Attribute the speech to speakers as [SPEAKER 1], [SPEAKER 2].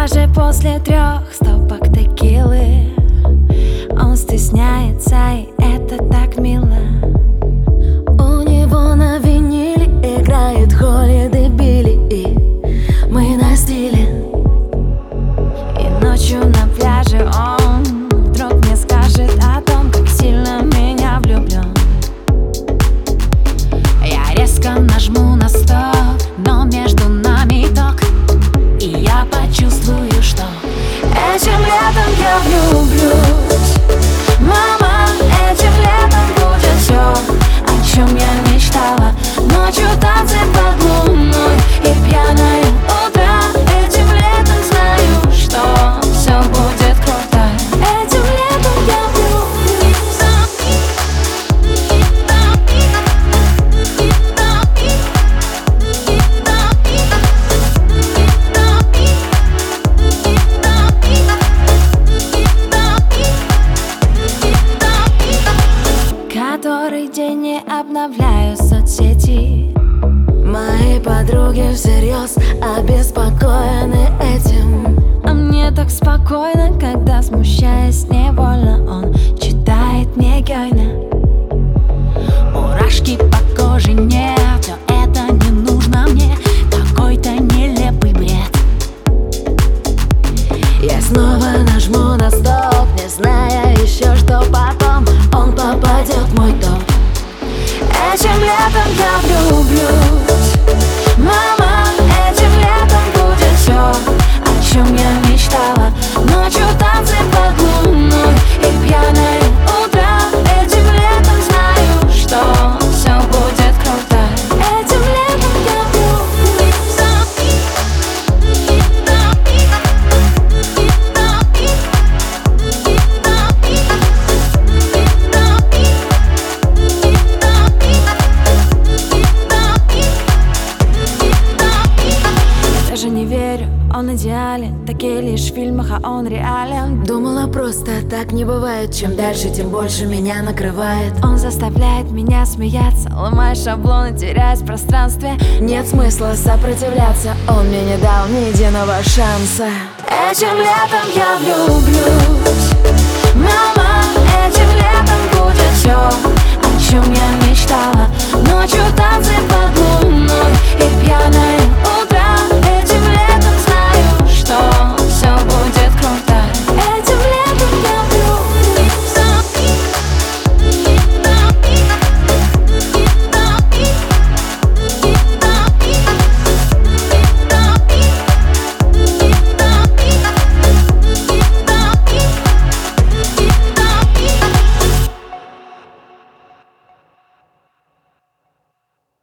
[SPEAKER 1] пляже после 3 стопок текилы. Он стесняется, и это так мило.
[SPEAKER 2] У него на виниле играет Холиday Билли, и мы на стиле.
[SPEAKER 1] И ночью на пляже он вдруг мне скажет о том, как сильно меня влюблен. Я резко нажму на стоп, но между нами ток, и я почувствую, что этим летом я влюблюсь. Мама, этим летом будет все, о чем я мечтала. Ночью танцы под луной и пьяное утро. Этим летом знаю, что все будет круто. Этим летом я влюблюсь. Который день не обновляю соцсети.
[SPEAKER 2] Мои подруги всерьез обеспокоены этим.
[SPEAKER 1] А мне так спокойно, когда, смущаясь невольно, он читает мне Гёйна. Мурашки по коже нет, все это не нужно мне. Какой-то нелепый бред.
[SPEAKER 2] Я снова нажму на стоп, не зная еще, что потом он попадет в мой топ.
[SPEAKER 1] Этим летом я влюблюсь. Мама, этим летом будет все, о чем я мечтала. Ночью танцы под луной и пьяное утро. Этим летом знаю, что все будет круто. Этим летом я влюблюсь. Даже не верю, он идеален. Такие лишь в фильмах, а он реален.
[SPEAKER 2] Думала, просто так не бывает. Чем дальше, тем больше меня накрывает.
[SPEAKER 1] Он заставляет меня смеяться, ломая шаблоны, теряясь в пространстве.
[SPEAKER 2] Нет смысла сопротивляться, он мне не дал ни единого шанса.
[SPEAKER 1] Этим летом я влюблюсь. Мама, этим летом будет все, о чем я мечтала. Ночью танцы под луной и пьяное утро.